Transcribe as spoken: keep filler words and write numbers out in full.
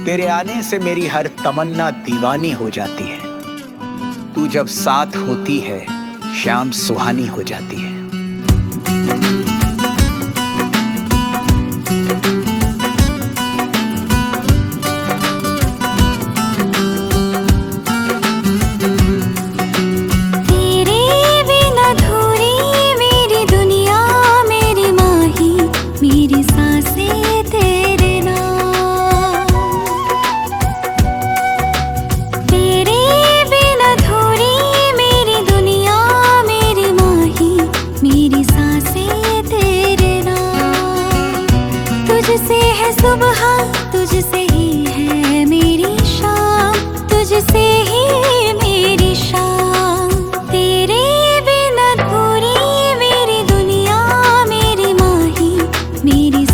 तेरे आने से मेरी हर तमन्ना दीवानी हो जाती है। तू जब साथ होती है शाम सुहानी हो जाती है। तुझसे है सुबह, तुझसे ही है मेरी शाम, तुझसे ही मेरी शाम। तेरे बिना अधूरी मेरी दुनिया, मेरी माही, मेरी